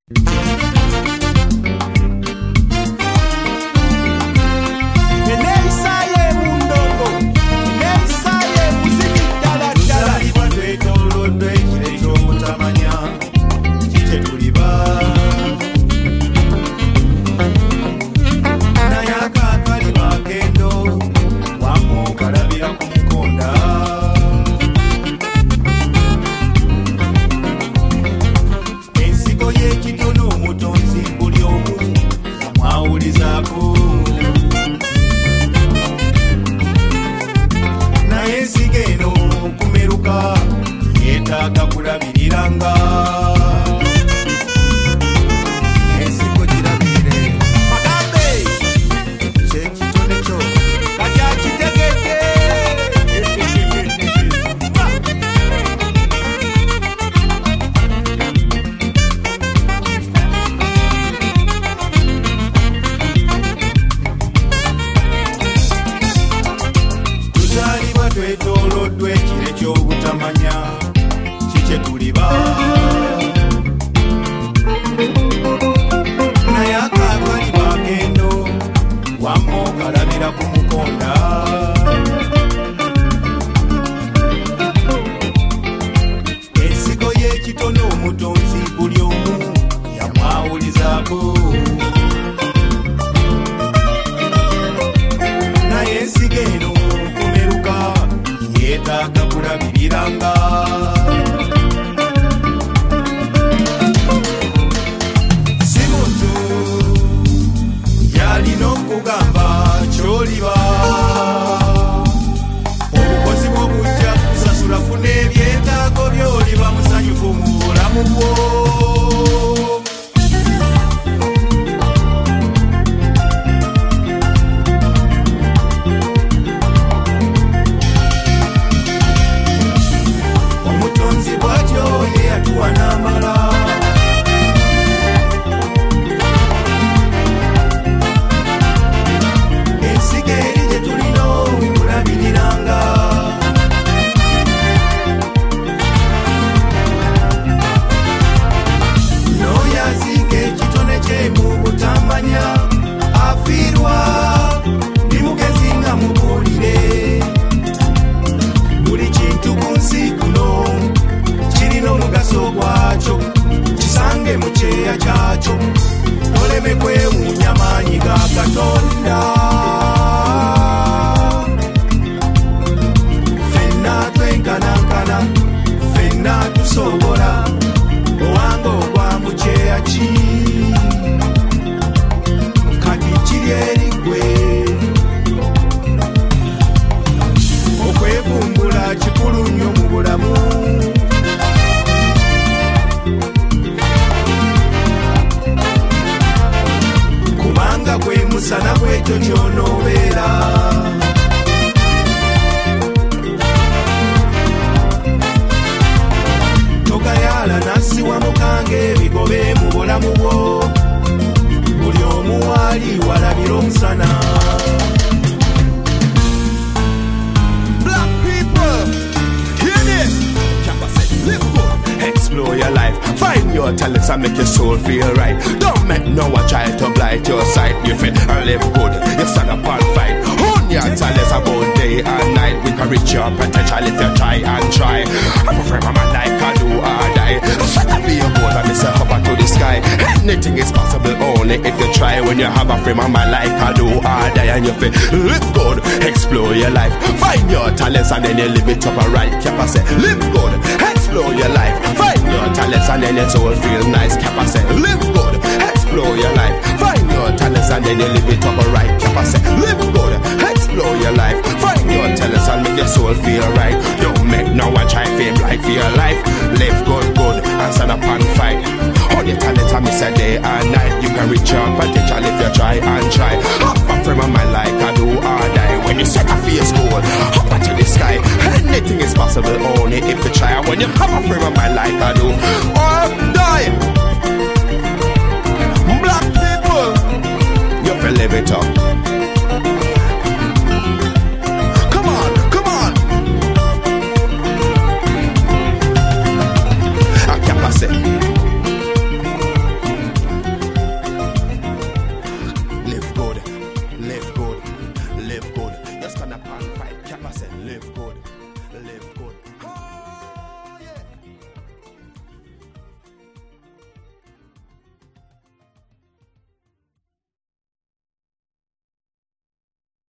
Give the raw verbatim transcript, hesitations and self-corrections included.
Anything is possible only if you try. When you have a frame of mind like I do, I die and you feel live good, explore your life, find your talents and then you live it up alright. Kappa say, live good, explore your life, find your talents and then your soul feel nice. Kappa say, live good, explore your life, find your talents and then you live it up alright. Kappa say, live good, explore your life, find your talents and make your soul feel right. Don't make no one try fame like for your life. Live good, good, and stand up and fight. All your talents I miss a day and night. You can reach your potential if you try and try. Hop a frame of mind like I do or die. When you set a face goal, hop into the sky. Anything is possible only if you try. When you have a frame of mind like I do or die.